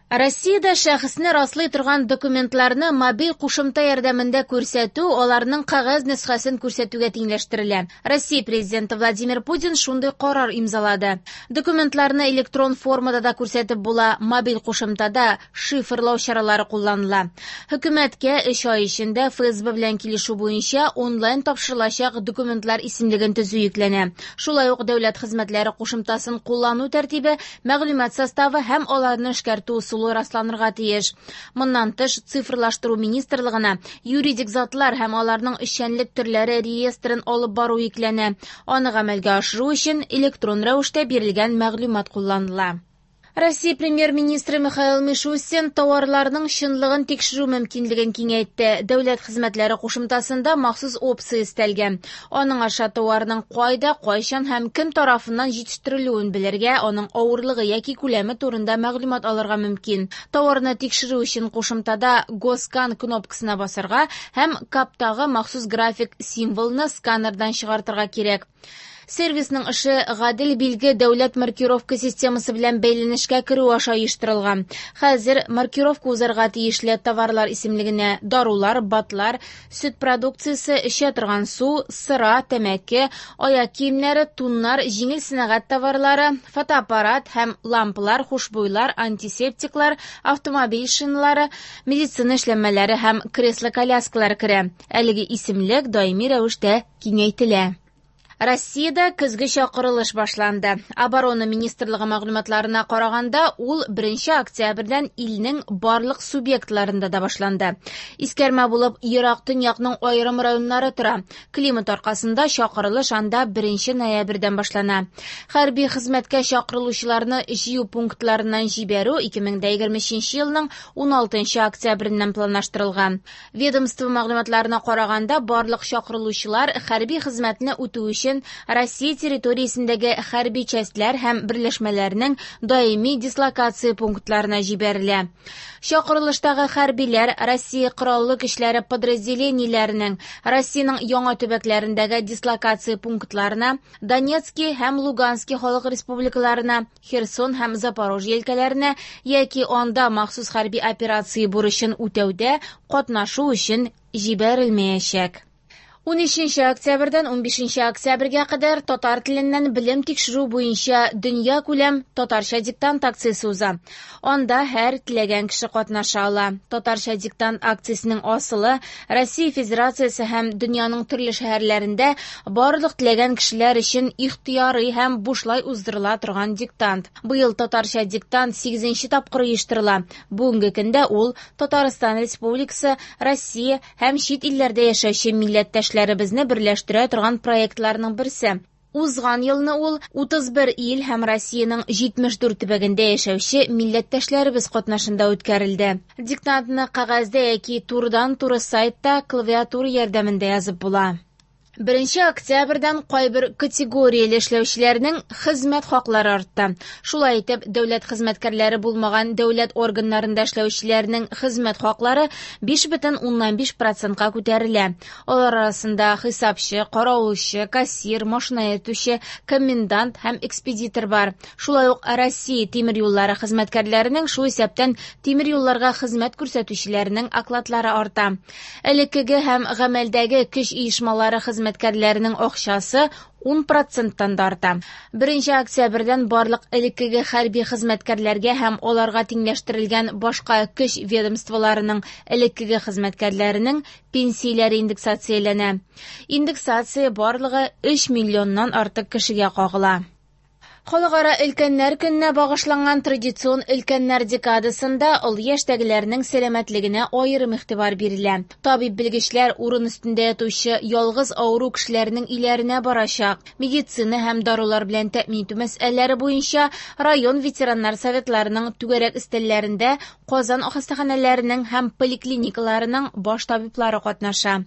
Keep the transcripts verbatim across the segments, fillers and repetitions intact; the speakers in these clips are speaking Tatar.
Россиядә шәхесне раслый торган документларны мобиль кушымта ярдәмендә күрсәтү, аларның кагаз нөсхәсен күрсәтүгә тиңләштерелә. Россия президенты Владимир Путин шундый карар имзалады. Документларны электрон формада да күрсәтеп була, мобиль кушымтада шифрлау чаралары кулланыла. Хөкүмәткә өч ай эчендә эф эс бэ белән килешү буенча онлайн тапшырылачак документлар исемлеген төзү йөкләнә. Шулай ук дәүләт хезмәтләре кушымтасын куллану тәртибе, мәгълүмат составы һәм аларны эшкәртү расланырга тиеш. Моннан тыш, цифрлаштыру министрлыгына юридик затлар һәм аларның эшчәнлек төрләре реестрын алып бару йөкләнә. Аны гамәлгә ашыру өчен электрон рәвештә бирелгән мәгълүмат кулланыла. Россия премьер-министры Михаил Мишустин товарларның чынлыгын тикшерү мөмкинлеген киңәйтте. Дәүләт хезмәтләре кушымтасында махсус опция истәлгән. Аның аша товарның кайда, кайчан һәм кем тарафыннан җитештерелүен белергә, аның авырлыгы яки күләме турында мәгълүмат алырга мөмкин. Товарны тикшерү өчен кушымтада Госкан кнопкасына басырга һәм каптагы махсус график символны сканердан чыгартырга кирәк. Сервисның эше гадел билге дәүләт маркировка системасы белән бәйләнешкә керү аша оештырылган. Хәзер маркировка узарга тиешле товарлар исемлегенә дарулар, батлар, сөт продукциясе, эчә торган су, сыра, тәмәке, аяк киемнәре, туннар, җиңел сәнәгать товарлары, фотоаппарат һәм лампалар, хушбуйлар, антисептиклар, автомобиль шиналары, медицина эшләнмәләре һәм кресло-коляскалар керә. Әлеге исемлек даими рәвештә киңәйтелә. Россиядә көзге чакырылыш башланды. Оборона министрлыгы мәгълүматларына караганда, ул беренче октябрьдән илнең барлык субъектларында да башланды. Искәрмә булып, ерак төньякның аерым районнары тора. Климат аркасында чакырылыш анда беренче ноябрьдән башлана. Хәрби хезмәткә чакырылучыларны җыю пунктларыннан җибәрү ике мең егерме өченче елның ун алтынчы октябреннән планлаштырылган. Ведомство мәгълүматларына караганда, барлык чакырылучылар хәрби хезмәтне үтү өчен Россия территориясендәге хәрби частьләр һәм берләшмәләрнең даими дислокация пунктларына җибәрелә. Чакырылыштагы хәрбиләр Россия кораллы көчләре подразделениеләренең Россиянең яңа төбәкләрендәге дислокация пунктларына, Донецкий һәм Луганский халык республикаларына, Херсон һәм Запорожье өлкәләренә яки анда махсус хәрби операция бурычын үтәүдә катнашу өчен җибәрелмәячәк. унөченче октябрьдән унбишенче октябрьгә кадәр татар теленнән белем тикшерү буенча дөнья күләм татарча диктант акциясе уза. Анда һәр теләгән кеше катнаша ала. Татарча диктант акциясенең асылы Россия Федерациясе һәм дөньяның төрле шәһәрләрендә барлык теләгән кешеләр өчен ихтыярый һәм бушлай уздырыла торган диктант. Быел татарча диктант сигезенче тапкыр оештырыла. Бүгенге көндә ул Татарстан Республикасы, Россия һәм чит илләрдә яшәүче милләттәшләр безне берләштерә торган проектларның берсе. Узган елны ул утыз бер ил һәм Россиянең җитмеш дүрт төбәгендә яшәүче милләттәшләребез катнашында үткәрелде. Диктантны кагазда яки турыдан-туры сайтта клавиатура ярдәмендә язып була. беренче октябрьдән кайбер категорияле эшләүчеләрнең хезмәт хаклары артты. Шулай итеп, дәүләт хезмәткәрләре булмаган дәүләт органнарында эшләүчеләрнең хезмәт хаклары биш бөтен уннан биш процентка күтәрелә. Алар арасында хисапчы, каравылчы, кассир, машина йөртүче, комендант һәм экспедитор бар. Шулай ук Россия тимер юллары хезмәткәрләренең шул исәптән тимер юлларга хезмәт күрсәтүчеләрнең окладлары арта. Элеккеге һәм гамәлдәге көч оешмалары хезмәт хезмәткәрләренең акчасы ун проценттан да арта. беренче октябрьдән барлык элеккеге хәрби хезмәткәрләргә һәм аларга тиңләштерелгән башка көч ведомстволарының элеккеге хезмәткәрләренең пенсияләре индексацияләнә. Индексация барлыгы өч миллионнан артык кешегә кагыла. Халыкара өлкәннәр көненә багышланган традицион өлкәннәр декадасында ул яшьтәгеләрнең сәламәтлегенә аерым игътибар бирелә. Табиб белгечләр урын өстендә ятучы ялгыз авыру кешеләрнең иләренә барачак. Медицина һәм дарулар белән тәэмин итү мәсьәләләре буенча район ветераннар советларының түгәрәк өстәлләрендә Казан хастаханәләренең һәм поликлиникаларының баш табиблары катнаша.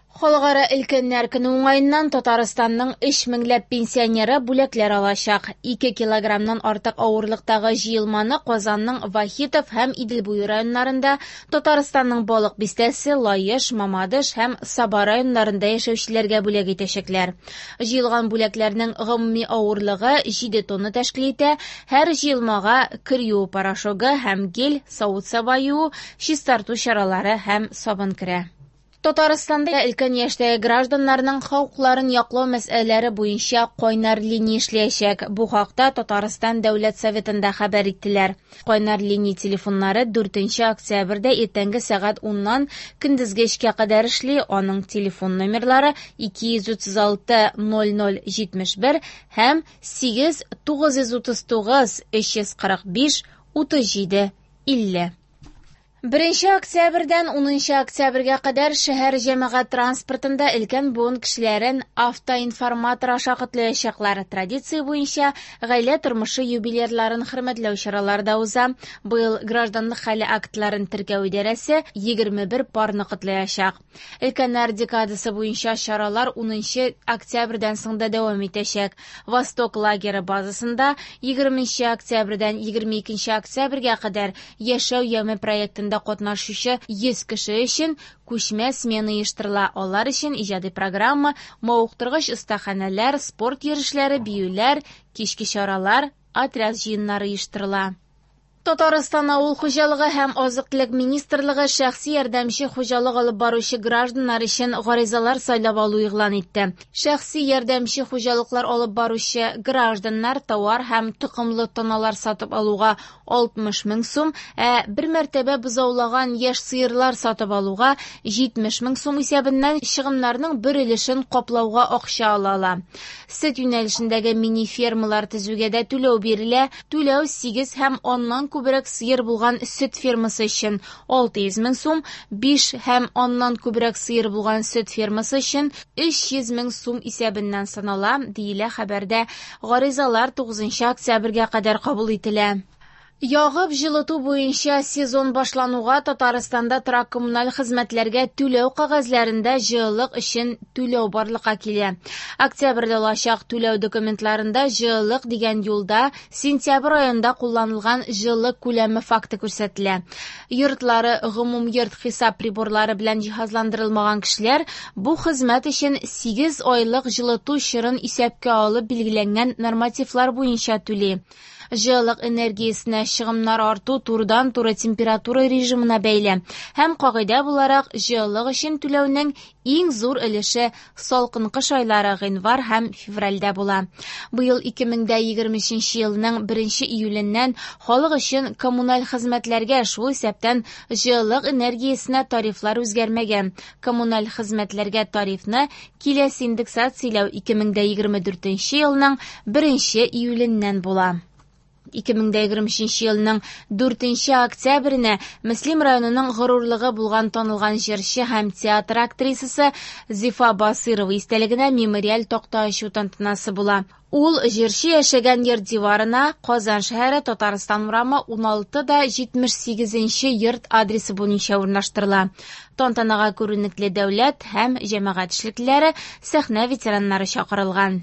Халыкара өлкәннәр көне уңаеннан Татарстанның өч меңләп пенсионеры бүләкләр алачак. ике килограммнан артык авырлыктагы җыелманы Казанның Вахитов һәм Иделбуй районнарында, Татарстанның Балык бистәсе, Лаеш, Мамадыш һәм Саба районнарында яшәүчеләргә бүләк итәчәкләр. Җыелган бүләкләрнең гомуми авырлыгы җиде тонна тәшкил итә. Һәр җыелмага кер юу порошогы һәм гель, савыт-саба юу, чистарту чаралары һәм сабын керә. Татарстанда өлкән яшьтәге гражданнарның хокукларын яклау мәсьәләләре буенча кайнар линия эшләячәк. Бу хакта Татарстан Дәүләт Советында хәбәр иттеләр. Кайнар линия телефоннары дүртенче октябрьдә иртәнге сәгать уннан көндезге өчкә кадәр эшли. Аның телефон номерлары ике йөз утыз алты ноль ноль җитмеш бер һәм сигез тугыз йөз утыз тугыз өч йөз кырык биш утыз җиде илле. беренче октябрьдән унынчы октябрьгә кадәр шәһәр җәмәгать транспортында өлкән буын кешеләрен автоинформатор аша котлаячаклар. Традиция буенча гаилә тормышы юбилейларын хөрмәтләү чаралары да уза. Быел гражданлык хәле актларын теркәү идарәсе егерме бер парны котлаячак. Өлкәннәр декадасы буенча чаралар унынчы октябрьдән соң да дәвам итәчәк. Восток лагере базасында егерменче октябрьдән егерме икенче октябрьгә кадәр яшәү яме проектын катнашучы йөз кеше өчен күчмә смена оештырыла. Алар өчен иҗади программа, мавыктыргыч остаханәләр, спорт йөрешләре, биюләр, кички чаралар, отряд җыеннары оештырыла. Татарстан авыл хуҗалыгы һәм азык-төлек министрлыгы шәхси ярдәмче хуҗалык алып баручы гражданнар өчен гаризалар сайлап алу игълан итте. Шәхси ярдәмче хуҗалыклар алып баручы гражданнар товар һәм тукымлы тоналар сатып алуга алтмыш мең сум, ә бер мәртәбә бозаулаган яшь сыерлар сатып алуга җитмеш мең сум исәбеннән чыгымнарның бер өлешен каплауга акча ала. Сөт юнәлешендәге мини-фермалар төзүгә дә түләү бирелә. Түләү сигез һәм оннан күбрәк сыер булган сөт фермасы өчен алты йөз мең сум, биш һәм оннан күбрәк сыер булган сөт фермасы өчен өч йөз мең сум исәбеннән санала, диелә хәбәрдә. Гаризалар тугызынчы октябрьгә кадәр кабул ителә. Ягып җылыту буенча сезон башлануга Татарстанда торак коммуналь хезмәтләргә түләү кагазьләрендә җылылык өчен түләү барлыкка килә. Октябрьдә алачак түләү документларында җылылык дигән юлда сентябрь аенда кулланылган җылылык күләме факты күрсәтелә. Йортлары гомум йорт хисап приборлары белән җиһазландырылмаган кешеләр бу хезмәт өчен сигез айлык җылыту чорын исәпкә алып билгеләнгән нормативлар буенча түли. Җылылык энергиясенә чыгымнар арту турыдан-туры температура режимына бәйле һәм кагыйдә буларак җылылык өчен түләүнең иң зур өлеше салкын кыш айлары гыйнвар һәм февральдә була. Быел ике мең егерменче елның беренче июленнән халык өчен коммуналь хезмәтләргә шул исәптән җылылык энергиясенә тарифлар үзгәрмәгән. Коммуналь хезмәтләргә тарифны киләсе индексацияләү ике мең егерме дүртенче елның беренче июленнән була. ике мең егерменче елның дүртенче октябренә Мөслим районының горурлыгы булган танылган җырчы һәм театр актрисасы Зифа Басырова истәлегенә мемориаль такта ачу тантанасы була. Ул җырчы яшәгән йорт диварына Казан шәһәре, Татарстан урамы, ун алты да җитмеш сигезенче йорт адресы буенча урнаштырыла. Тантанага күренекле дәүләт һәм җәмәгать эшлеклеләре, сәхнә ветераннары чакырылган.